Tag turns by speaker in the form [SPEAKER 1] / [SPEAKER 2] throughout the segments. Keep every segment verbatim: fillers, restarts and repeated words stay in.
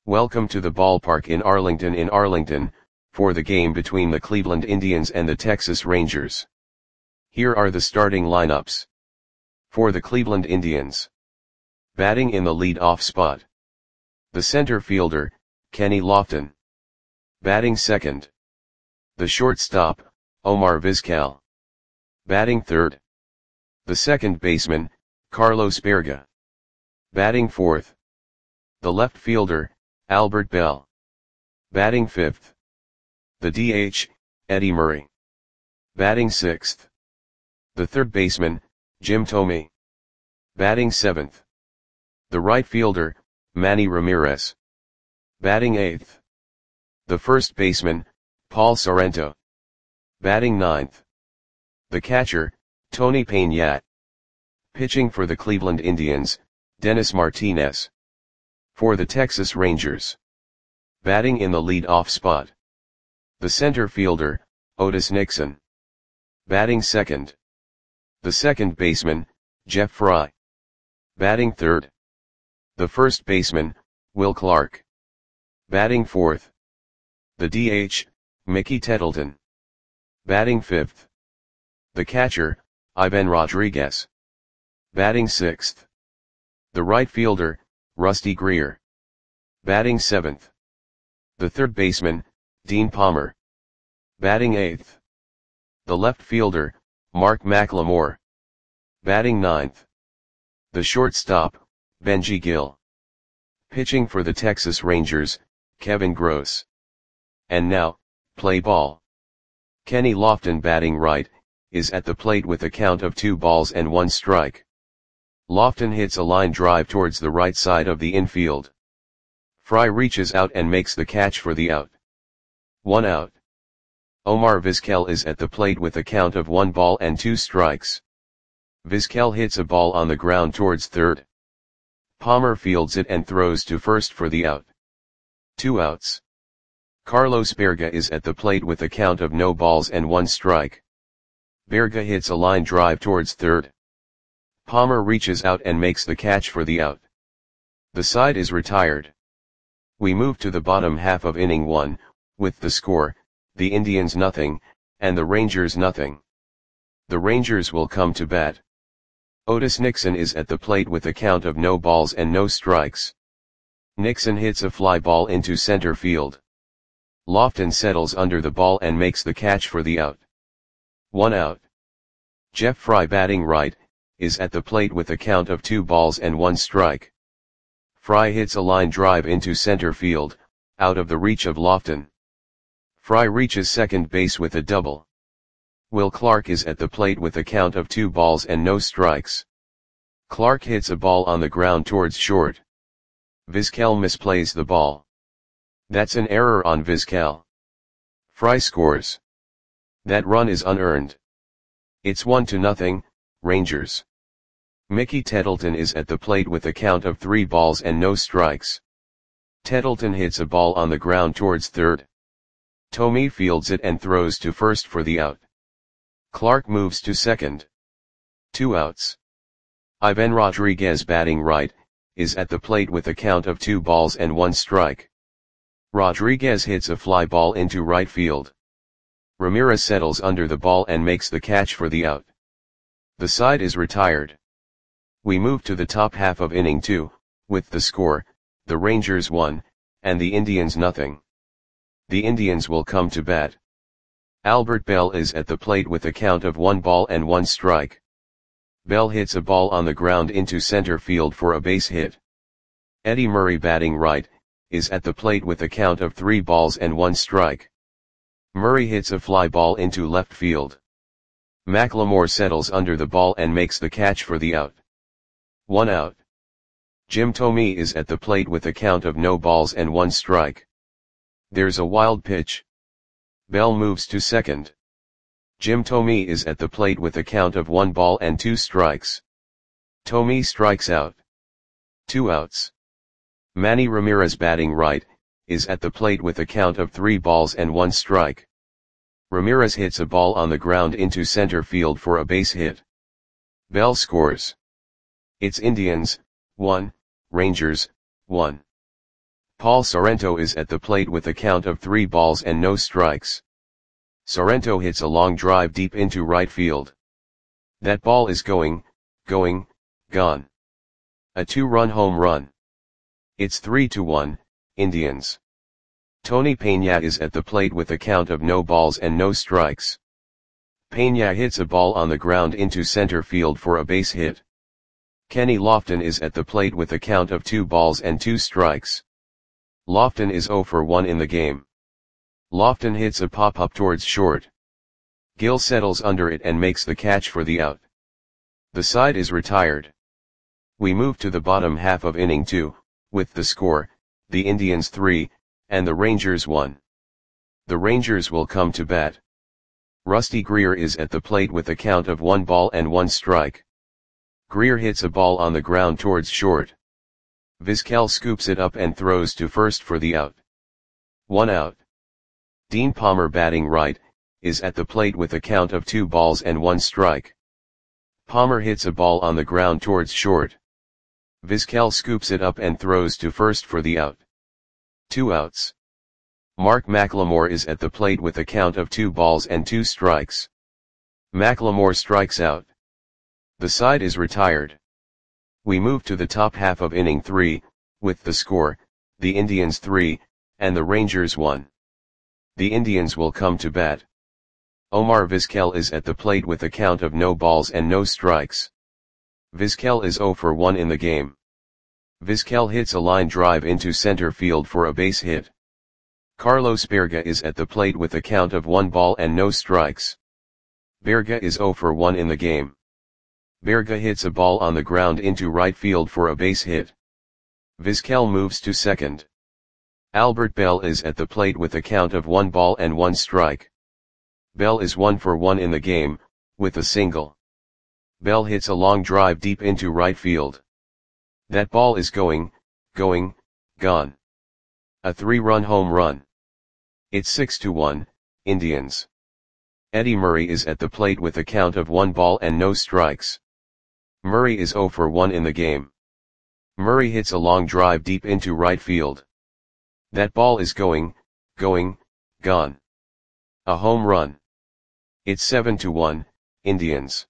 [SPEAKER 1] Welcome to the ballpark in Arlington in Arlington, for the game between the Cleveland Indians and the Texas Rangers. Here are the starting lineups. For the Cleveland Indians. Batting in the lead-off spot. The center fielder, Kenny Lofton. Batting second. The shortstop, Omar Vizquel. Batting third. The second baseman, Carlos Baerga. Batting fourth. The left fielder, Albert Belle. Batting fifth. The D H, Eddie Murray. Batting sixth. The third baseman, Jim Thome. Batting seventh. The right fielder, Manny Ramirez. Batting eighth. The first baseman, Paul Sorrento. Batting ninth. The catcher, Tony Peña. Pitching for the Cleveland Indians, Dennis Martinez. For the Texas Rangers. Batting in the lead-off spot. The center fielder, Otis Nixon. Batting second. The second baseman, Jeff Fry. Batting third. The first baseman, Will Clark. Batting fourth. The D H, Mickey Tettleton. Batting fifth. The catcher, Ivan Rodriguez. Batting sixth. The right fielder, Rusty Greer. Batting seventh. The third baseman, Dean Palmer. Batting eighth. The left fielder, Mark McLemore. Batting ninth. The shortstop, Benji Gill. Pitching for the Texas Rangers, Kevin Gross. And now, play ball. Kenny Lofton batting right, is at the plate with a count of two balls and one strike. Lofton hits a line drive towards the right side of the infield. Fry reaches out and makes the catch for the out. One out. Omar Vizquel is at the plate with a count of one ball and two strikes. Vizquel hits a ball on the ground towards third. Palmer fields it and throws to first for the out. Two outs. Carlos Baerga is at the plate with a count of no balls and one strike. Baerga hits a line drive towards third. Palmer reaches out and makes the catch for the out. The side is retired. We move to the bottom half of inning one, with the score, the Indians nothing, and the Rangers nothing. The Rangers will come to bat. Otis Nixon is at the plate with a count of no balls and no strikes. Nixon hits a fly ball into center field. Lofton settles under the ball and makes the catch for the out. One out. Jeff Fry batting right, is at the plate with a count of two balls and one strike. Fry hits a line drive into center field, out of the reach of Lofton. Fry reaches second base with a double. Will Clark is at the plate with a count of two balls and no strikes. Clark hits a ball on the ground towards short. Vizquel misplays the ball. That's an error on Vizquel. Fry scores. That run is unearned. It's one to nothing, Rangers. Mickey Tettleton is at the plate with a count of three balls and no strikes. Tettleton hits a ball on the ground towards third. Thome fields it and throws to first for the out. Clark moves to second. Two outs. Ivan Rodriguez batting right, is at the plate with a count of two balls and one strike. Rodriguez hits a fly ball into right field. Ramirez settles under the ball and makes the catch for the out. The side is retired. We move to the top half of inning two, with the score, the Rangers one, and the Indians nothing. The Indians will come to bat. Albert Belle is at the plate with a count of one ball and one strike. Belle hits a ball on the ground into center field for a base hit. Eddie Murray batting right, is at the plate with a count of three balls and one strike. Murray hits a fly ball into left field. McLemore settles under the ball and makes the catch for the out. One out. Jim Thome is at the plate with a count of no balls and one strike. There's a wild pitch. Belle moves to second. Jim Thome is at the plate with a count of one ball and two strikes. Thome strikes out. Two outs. Manny Ramirez batting right, is at the plate with a count of three balls and one strike. Ramirez hits a ball on the ground into center field for a base hit. Belle scores. It's Indians, one, Rangers, one. Paul Sorrento is at the plate with a count of three balls and no strikes. Sorrento hits a long drive deep into right field. That ball is going, going, gone. A two-run home run. It's three to one, Indians. Tony Peña is at the plate with a count of no balls and no strikes. Peña hits a ball on the ground into center field for a base hit. Kenny Lofton is at the plate with a count of two balls and two strikes. Lofton is zero for one in the game. Lofton hits a pop-up towards short. Gill settles under it and makes the catch for the out. The side is retired. We move to the bottom half of inning two, with the score, the Indians three, and the Rangers one. The Rangers will come to bat. Rusty Greer is at the plate with a count of one ball and one strike. Greer hits a ball on the ground towards short. Vizquel scoops it up and throws to first for the out. One out. Dean Palmer, batting right, is at the plate with a count of two balls and one strike. Palmer hits a ball on the ground towards short. Vizquel scoops it up and throws to first for the out. Two outs. Mark McLemore is at the plate with a count of two balls and two strikes. McLemore strikes out. The side is retired. We move to the top half of inning three, with the score, the Indians three, and the Rangers one. The Indians will come to bat. Omar Vizquel is at the plate with a count of no balls and no strikes. Vizquel is zero for one in the game. Vizquel hits a line drive into center field for a base hit. Carlos Berga is at the plate with a count of one ball and no strikes. Berga is zero for one in the game. Berga hits a ball on the ground into right field for a base hit. Vizquel moves to second. Albert Bell is at the plate with a count of one ball and one strike. Bell is one for one in the game, with a single. Bell hits a long drive deep into right field. That ball is going, going, gone. A three-run home run. It's six to one, Indians. Eddie Murray is at the plate with a count of one ball and no strikes. Murray is zero for one in the game. Murray hits a long drive deep into right field. That ball is going, going, gone. A home run. It's seven to one, Indians.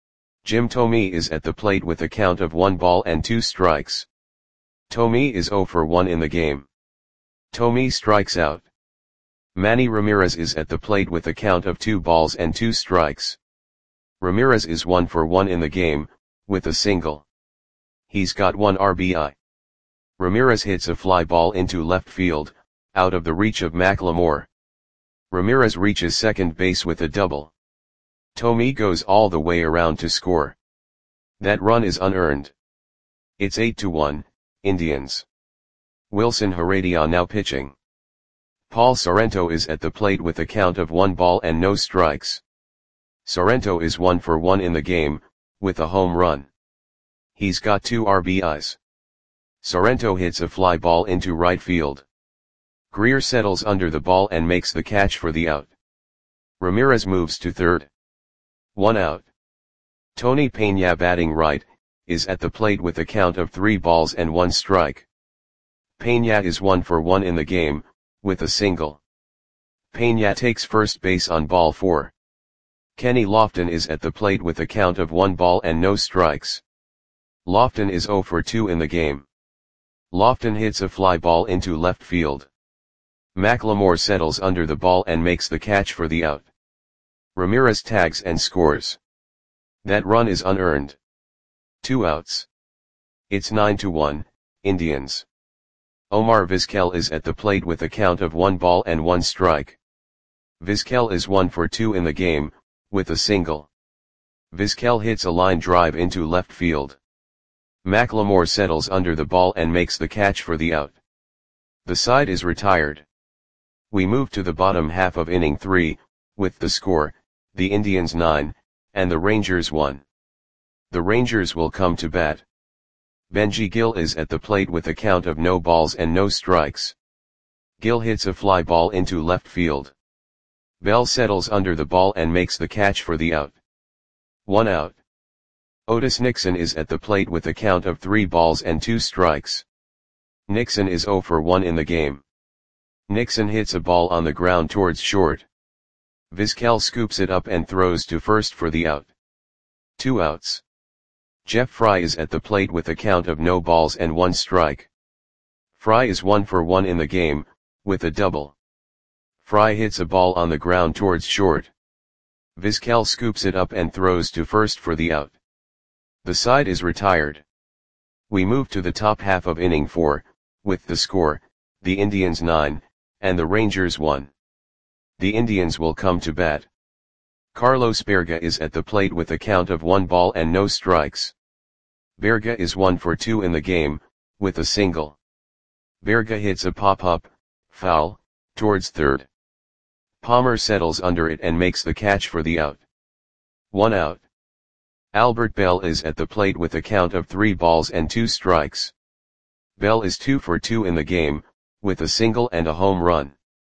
[SPEAKER 1] Jim Thome is at the plate with a count of one ball and two strikes. Thome is zero for one in the game. Thome strikes out. Manny Ramirez is at the plate with a count of two balls and two strikes. Ramirez is one for one in the game, with a single. He's got one R B I. Ramirez hits a fly ball into left field, out of the reach of McLemore. Ramirez reaches second base with a double. Thome goes all the way around to score. That run is unearned. It's eight to one, Indians. Wilson Heredia now pitching. Paul Sorrento is at the plate with a count of one ball and no strikes. Sorrento is one for one in the game, with a home run. He's got two R B Is. Sorrento hits a fly ball into right field. Greer settles under the ball and makes the catch for the out. Ramirez moves to third. One out. Tony Peña, batting right, is at the plate with a count of three balls and one strike. Peña is one for one in the game, with a single. Peña takes first base on ball four. Kenny Lofton is at the plate with a count of one ball and no strikes. Lofton is zero for two in the game. Lofton hits a fly ball into left field. McLemore settles under the ball and makes the catch for the out. Ramirez tags and scores. That run is unearned. Two outs. It's nine to one, Indians. Omar Vizquel is at the plate with a count of one ball and one strike. Vizquel is one for two in the game, with a single. Vizquel hits a line drive into left field. McLemore settles under the ball and makes the catch for the out. The side is retired. We move to the bottom half of inning three, with the score, the Indians nine, and the Rangers one. The Rangers will come to bat. Benji Gill is at the plate with a count of no balls and no strikes. Gill hits a fly ball into left field. Bell settles under the ball and makes the catch for the out. One out. Otis Nixon is at the plate with a count of three balls and two strikes. Nixon is zero for one in the game. Nixon hits a ball on the ground towards short. Vizquel scoops it up and throws to first for the out. Two outs. Jeff Fry is at the plate with a count of no balls and one strike. Fry is one for one in the game, with a double. Fry hits a ball on the ground towards short. Vizquel scoops it up and throws to first for the out. The side is retired. We move to the top half of inning four, with the score, the Indians nine, and the Rangers one. The Indians will come to bat. Carlos Berga is at the plate with a count of one ball and no strikes. Berga is one for two in the game, with a single. Berga hits a pop-up, foul, towards third. Palmer settles under it and makes the catch for the out. One out. Albert Bell is at the plate with a count of three balls and two strikes. Bell is two for two in the game, with a single and a home run.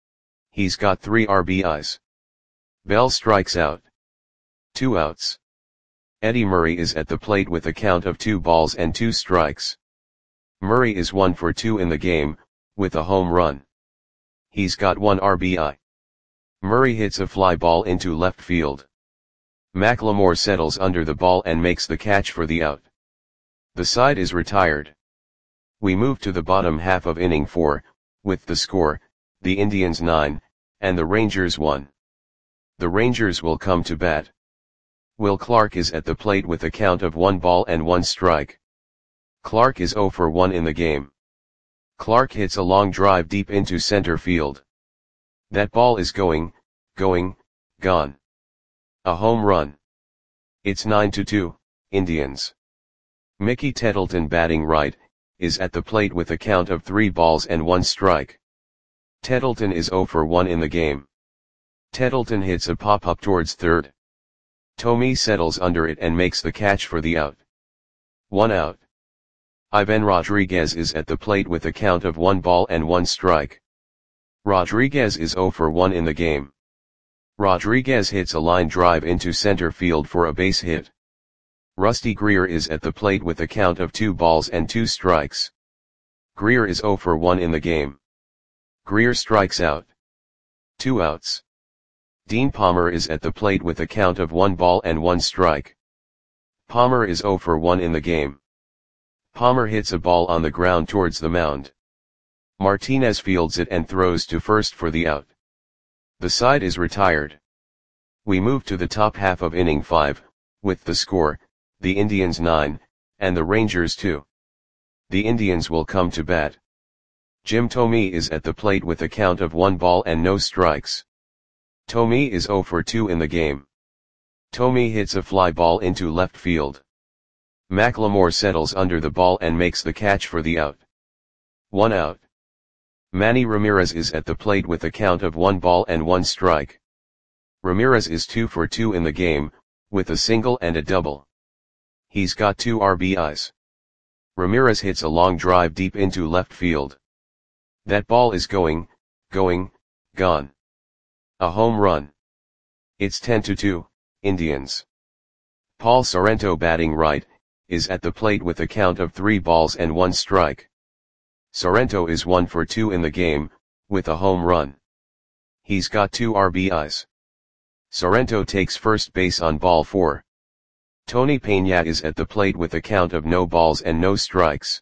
[SPEAKER 1] He's got three R B Is. Bell strikes out. Two outs. Eddie Murray is at the plate with a count of two balls and two strikes. Murray is one for two in the game, with a home run. He's got one R B I. Murray hits a fly ball into left field. McLemore settles under the ball and makes the catch for the out. The side is retired. We move to the bottom half of inning four, with the score, the Indians nine, and the Rangers one. The Rangers will come to bat. Will Clark is at the plate with a count of one ball and one strike. Clark is zero for one in the game. Clark hits a long drive deep into center field. That ball is going, going, gone. A home run. It's nine to two, Indians. Mickey Tettleton, batting right, is at the plate with a count of three balls and one strike. Tettleton is zero for one in the game. Tettleton hits a pop-up towards third. Tomey settles under it and makes the catch for the out. One out. Ivan Rodriguez is at the plate with a count of one ball and one strike. Rodriguez is zero for one in the game. Rodriguez hits a line drive into center field for a base hit. Rusty Greer is at the plate with a count of two balls and two strikes. Greer is zero for one in the game. Greer strikes out. Two outs. Dean Palmer is at the plate with a count of one ball and one strike. Palmer is zero for one in the game. Palmer hits a ball on the ground towards the mound. Martinez fields it and throws to first for the out. The side is retired. We move to the top half of inning five, with the score, the Indians nine, and the Rangers two. The Indians will come to bat. Jim Thome is at the plate with a count of one ball and no strikes. Thome is zero for two in the game. Thome hits a fly ball into left field. McLemore settles under the ball and makes the catch for the out. One out. Manny Ramirez is at the plate with a count of one ball and one strike. Ramirez is two for two in the game, with a single and a double. He's got two R B Is. Ramirez hits a long drive deep into left field. That ball is going, going, gone. A home run. It's ten to two, Indians. Paul Sorrento, batting right, is at the plate with a count of three balls and one strike. Sorrento is one for two in the game, with a home run. He's got two R B Is. Sorrento takes first base on ball four. Tony Peña is at the plate with a count of no balls and no strikes.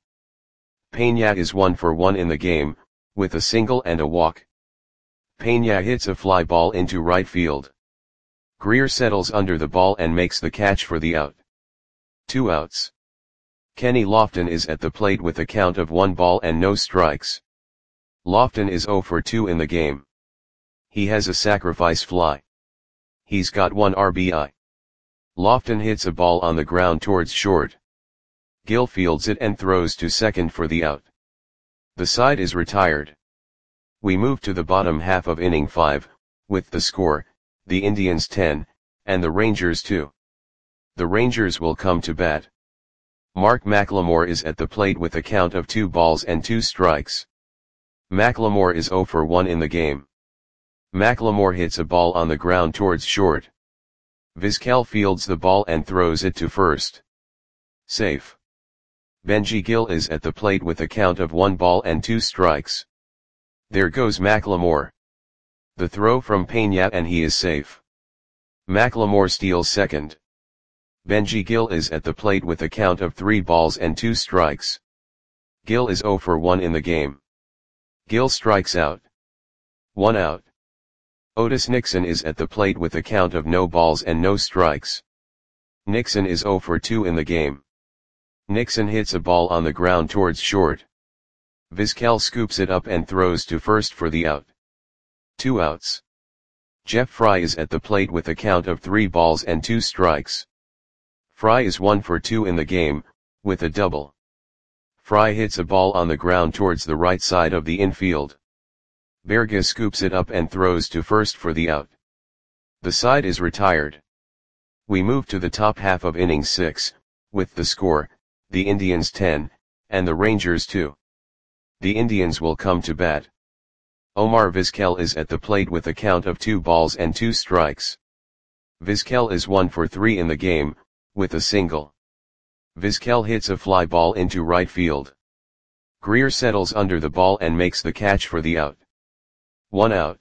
[SPEAKER 1] Peña is one for one in the game, with a single and a walk. Peña hits a fly ball into right field. Greer settles under the ball and makes the catch for the out. Two outs. Kenny Lofton is at the plate with a count of one ball and no strikes. Lofton is zero for two in the game. He has a sacrifice fly. He's got one R B I. Lofton hits a ball on the ground towards short. Gill fields it and throws to second for the out. The side is retired. We move to the bottom half of inning five, with the score, the Indians ten, and the Rangers two. The Rangers will come to bat. Mark McLemore is at the plate with a count of two balls and two strikes. McLemore is zero for one in the game. McLemore hits a ball on the ground towards short. Vizquel fields the ball and throws it to first. Safe. Benji Gill is at the plate with a count of one ball and two strikes. There goes McLemore. The throw from Peña and he is safe. McLemore steals second. Benji Gill is at the plate with a count of three balls and two strikes. Gill is zero for one in the game. Gill strikes out. One out. Otis Nixon is at the plate with a count of no balls and no strikes. Nixon is zero for two in the game. Nixon hits a ball on the ground towards short. Vizquel scoops it up and throws to first for the out. Two outs. Jeff Fry is at the plate with a count of three balls and two strikes. Fry is one for two in the game, with a double. Fry hits a ball on the ground towards the right side of the infield. Berga scoops it up and throws to first for the out. The side is retired. We move to the top half of inning six, with the score, the Indians ten, and the Rangers two. The Indians will come to bat. Omar Vizquel is at the plate with a count of two balls and two strikes. Vizquel is one for three in the game, with a single. Vizquel hits a fly ball into right field. Greer settles under the ball and makes the catch for the out. One out.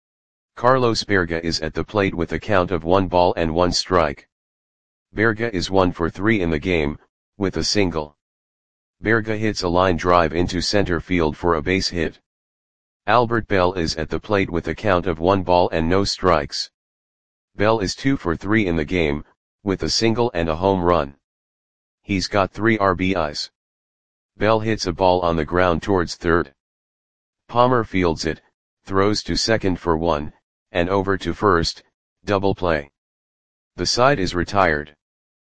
[SPEAKER 1] Carlos Berga is at the plate with a count of one ball and one strike. Berga is one for three in the game, with a single. Berga hits a line drive into center field for a base hit. Albert Bell is at the plate with a count of one ball and no strikes. Bell is two for three in the game, with a single and a home run. He's got three R B Is. Bell hits a ball on the ground towards third. Palmer fields it, throws to second for one, and over to first, double play. The side is retired.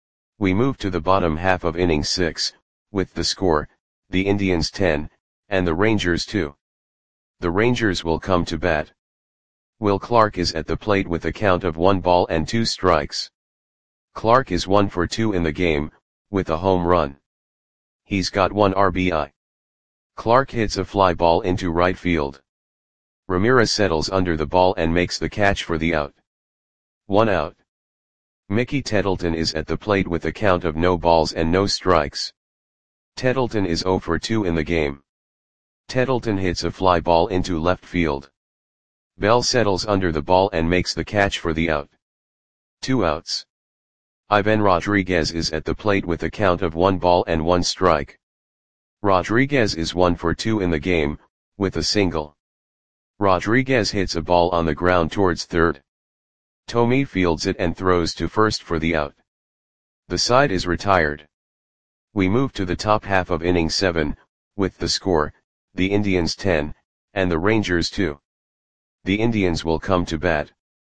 [SPEAKER 1] We move to the bottom half of inning six, with the score, the Indians ten, and the Rangers two. The Rangers will come to bat. Will Clark is at the plate with a count of one ball and two strikes. Clark is one for two in the game, with a home run. He's got one R B I. Clark hits a fly ball into right field. Ramirez settles under the ball and makes the catch for the out. One out. Mickey Tettleton is at the plate with a count of no balls and no strikes. Tettleton is zero for two in the game. Tettleton hits a fly ball into left field. Bell settles under the ball and makes the catch for the out. Two outs. Ivan Rodriguez is at the plate with a count of one ball and one strike. Rodriguez is one for two in the game, with a single. Rodriguez hits a ball on the ground towards third. Tomei fields it and throws to first for the out. The side is retired. We move to the top half of inning seven, with the score, the Indians ten, and the Rangers two. The Indians will come to bat.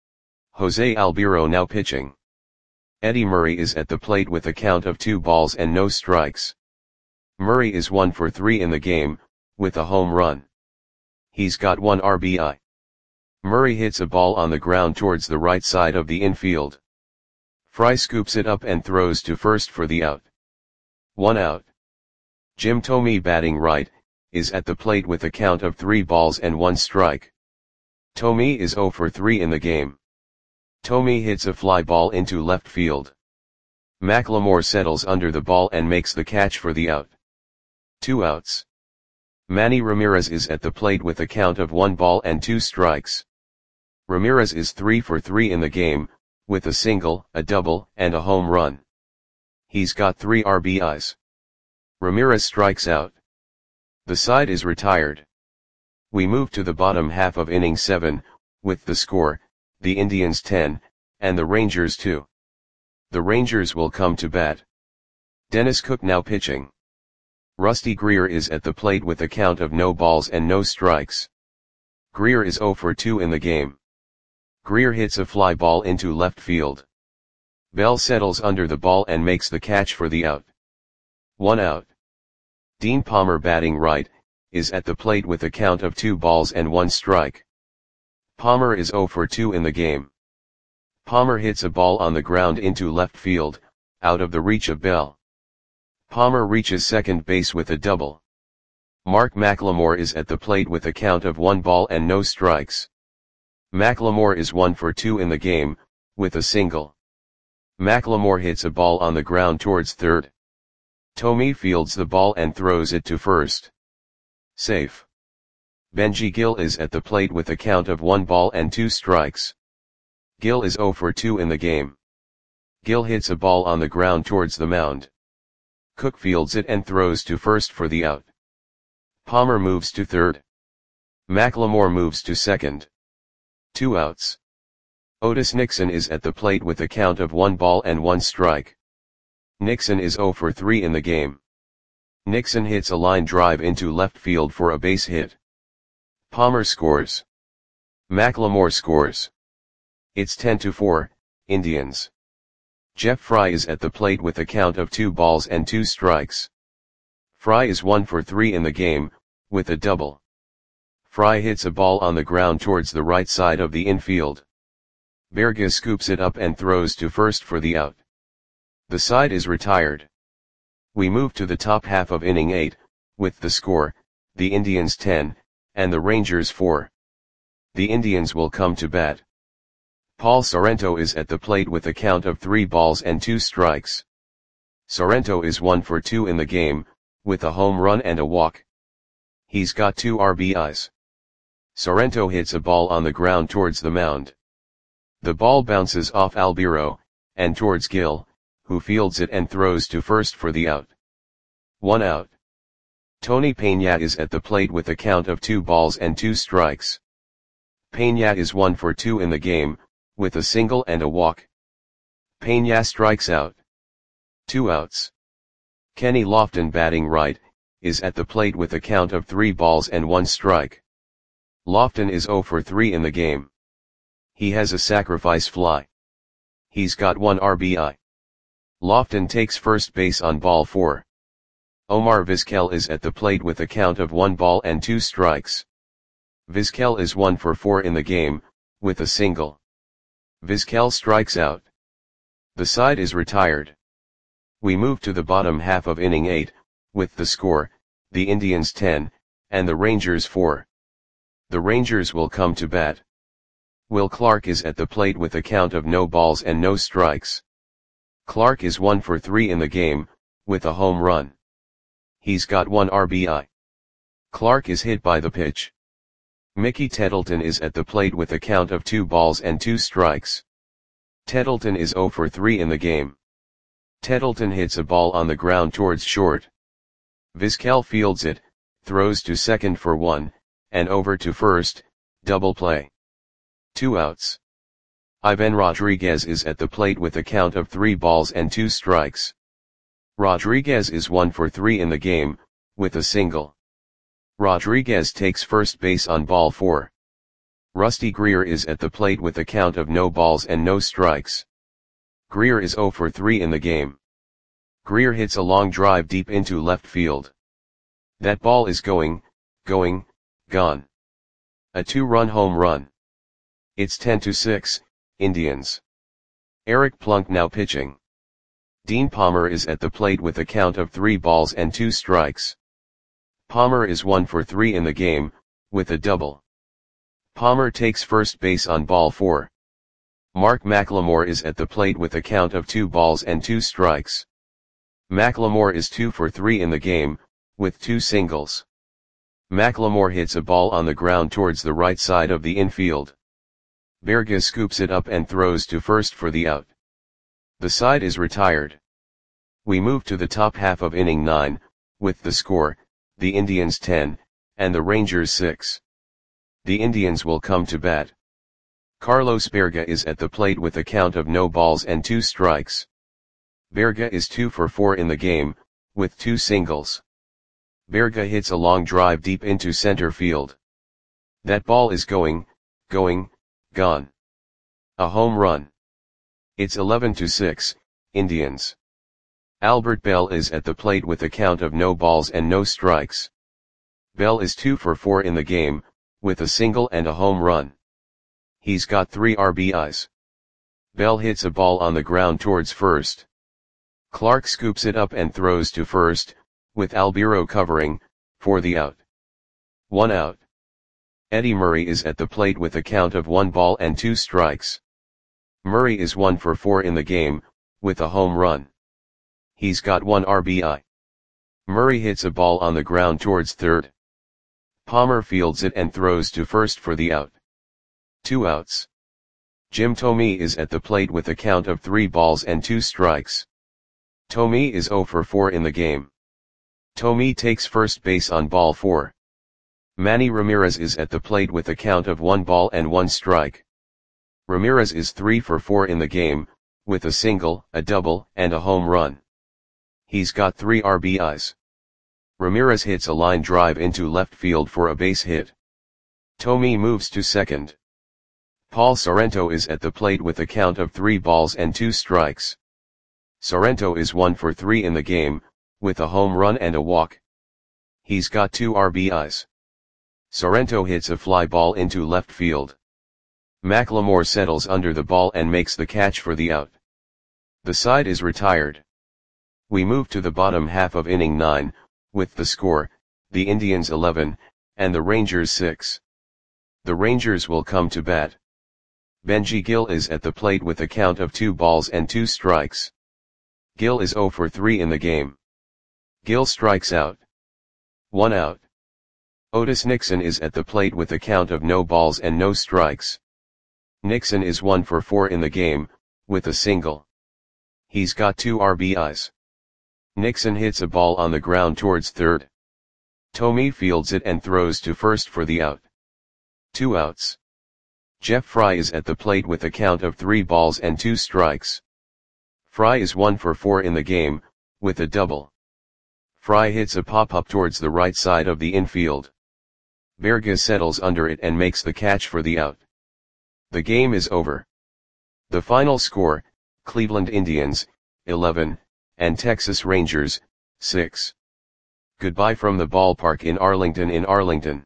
[SPEAKER 1] Jose Albiro now pitching. Eddie Murray is at the plate with a count of two balls and no strikes. Murray is one for three in the game, with a home run. He's got one R B I. Murray hits a ball on the ground towards the right side of the infield. Fry scoops it up and throws to first for the out. One out. Jim Thome batting right, is at the plate with a count of three balls and one strike. Thome is zero for three in the game. Thome hits a fly ball into left field. McLemore settles under the ball and makes the catch for the out. Two outs. Manny Ramirez is at the plate with a count of one ball and two strikes. Ramirez is three for three in the game, with a single, a double, and a home run. He's got three R B Is. Ramirez strikes out. The side is retired. We move to the bottom half of inning seven, with the score, the Indians ten, and the Rangers two. The Rangers will come to bat. Dennis Cook now pitching. Rusty Greer is at the plate with a count of no balls and no strikes. Greer is zero for two in the game. Greer hits a fly ball into left field. Bell settles under the ball and makes the catch for the out. One out. Dean Palmer batting right, is at the plate with a count of two balls and one strike. Palmer is zero for two in the game. Palmer hits a ball on the ground into left field, out of the reach of Bell. Palmer reaches second base with a double. Mark McLemore is at the plate with a count of one ball and no strikes. McLemore is one for two in the game, with a single. McLemore hits a ball on the ground towards third. Tommy fields the ball and throws it to first. Safe. Benji Gill is at the plate with a count of one ball and two strikes. Gill is zero for two in the game. Gill hits a ball on the ground towards the mound. Cook fields it and throws to first for the out. Palmer moves to third. McLemore moves to second. Two outs. Otis Nixon is at the plate with a count of one ball and one strike. Nixon is zero for three in the game. Nixon hits a line drive into left field for a base hit. Palmer scores. McLemore scores. It's ten to four, Indians. Jeff Fry is at the plate with a count of two balls and two strikes. Fry is one for three in the game, with a double. Fry hits a ball on the ground towards the right side of the infield. Berga scoops it up and throws to first for the out. The side is retired. We move to the top half of inning eight, with the score, the Indians ten, and the Rangers four. The Indians will come to bat. Paul Sorrento is at the plate with a count of three balls and two strikes. Sorrento is one for two in the game, with a home run and a walk. He's got two R B Is. Sorrento hits a ball on the ground towards the mound. The ball bounces off Albiro, and towards Gill, who fields it and throws to first for the out. One out. Tony Peña is at the plate with a count of two balls and two strikes. Peña is one for two in the game, with a single and a walk. Peña strikes out. Two outs. Kenny Lofton, batting right, is at the plate with a count of three balls and one strike. Lofton is zero for three in the game. He has a sacrifice fly. He's got one R B I. Lofton takes first base on ball four. Omar Vizquel is at the plate with a count of one ball and two strikes. Vizquel is one for four in the game, with a single. Vizquel strikes out. The side is retired. We move to the bottom half of inning eight, with the score, the Indians ten, and the Rangers four. The Rangers will come to bat. Will Clark is at the plate with a count of no balls and no strikes. Clark is one for three in the game, with a home run. He's got one R B I. Clark is hit by the pitch. Mickey Tettleton is at the plate with a count of two balls and two strikes. Tettleton is zero for three in the game. Tettleton hits a ball on the ground towards short. Vizquel fields it, throws to second for one, and over to first, double play. Two outs. Ivan Rodriguez is at the plate with a count of three balls and two strikes. Rodriguez is one for three in the game, with a single. Rodriguez takes first base on ball four. Rusty Greer is at the plate with a count of no balls and no strikes. Greer is zero for three in the game. Greer hits a long drive deep into left field. That ball is going, going, gone. A two-run home run. It's ten to six, Indians. Eric Plunk now pitching. Dean Palmer is at the plate with a count of three balls and two strikes. Palmer is one for three in the game, with a double. Palmer takes first base on ball four. Mark McLemore is at the plate with a count of two balls and two strikes. McLemore is two for three in the game, with two singles. McLemore hits a ball on the ground towards the right side of the infield. Berga scoops it up and throws to first for the out. The side is retired. We move to the top half of inning nine, with the score, the Indians ten, and the Rangers six. The Indians will come to bat. Carlos Berga is at the plate with a count of no balls and two strikes. Berga is two for four in the game, with two singles. Berga hits a long drive deep into center field. That ball is going, going, gone. A home run. It's eleven to six, Indians. Albert Bell is at the plate with a count of no balls and no strikes. Bell is two for four in the game, with a single and a home run. He's got three R B Is. Bell hits a ball on the ground towards first. Clark scoops it up and throws to first, with Albiro covering, for the out. One out. Eddie Murray is at the plate with a count of one ball and two strikes. Murray is one for four in the game, with a home run. He's got one R B I. Murray hits a ball on the ground towards third. Palmer fields it and throws to first for the out. Two outs. Jim Thome is at the plate with a count of three balls and two strikes. Thome is oh for four in the game. Thome takes first base on ball four. Manny Ramirez is at the plate with a count of one ball and one strike. Ramirez is three for four in the game, with a single, a double, and a home run. He's got three R B Is. Ramirez hits a line drive into left field for a base hit. Thome moves to second. Paul Sorrento is at the plate with a count of three balls and two strikes. Sorrento is one for three in the game, with a home run and a walk. He's got two R B Is. Sorrento hits a fly ball into left field. McLemore settles under the ball and makes the catch for the out. The side is retired. We move to the bottom half of inning nine, with the score, the Indians eleven, and the Rangers six. The Rangers will come to bat. Benji Gil is at the plate with a count of two balls and two strikes. Gil is oh for three in the game. Gil strikes out. One out. Otis Nixon is at the plate with a count of no balls and no strikes. Nixon is one for four in the game, with a single. He's got two R B Is. Nixon hits a ball on the ground towards third. Thome fields it and throws to first for the out. Two outs. Jeff Fry is at the plate with a count of three balls and two strikes. Fry is one for four in the game, with a double. Fry hits a pop-up towards the right side of the infield. Berga settles under it and makes the catch for the out. The game is over. The final score, Cleveland Indians, eleven, and Texas Rangers, six. Goodbye from the ballpark in Arlington in Arlington.